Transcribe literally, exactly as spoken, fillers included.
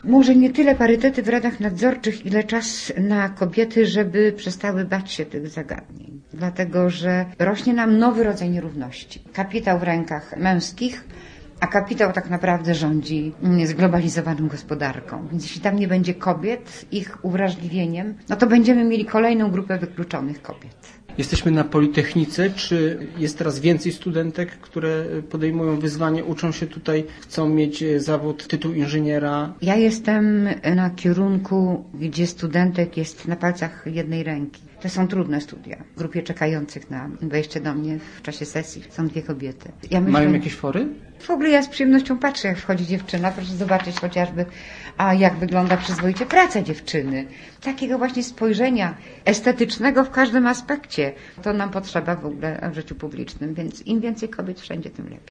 Może nie tyle parytety w radach nadzorczych, ile czas na kobiety, żeby przestały bać się tych zagadnień. Dlatego, że rośnie nam nowy rodzaj nierówności. Kapitał w rękach męskich, a kapitał tak naprawdę rządzi zglobalizowaną gospodarką. Więc jeśli tam nie będzie kobiet, ich uwrażliwieniem, no to będziemy mieli kolejną grupę wykluczonych kobiet. Jesteśmy na Politechnice. Czy jest teraz więcej studentek, które podejmują wyzwanie, uczą się tutaj, chcą mieć zawód, tytuł inżyniera? Ja jestem na kierunku, gdzie studentek jest na palcach jednej ręki. To są trudne studia. W grupie czekających na wejście do mnie w czasie sesji są dwie kobiety. Ja myślę, mają jakieś fory? W ogóle ja z przyjemnością patrzę, jak wchodzi dziewczyna. Proszę zobaczyć chociażby, a jak wygląda przyzwoicie praca dziewczyny. Takiego właśnie spojrzenia estetycznego w każdym aspekcie. To nam potrzeba w ogóle w życiu publicznym, więc im więcej kobiet wszędzie, tym lepiej.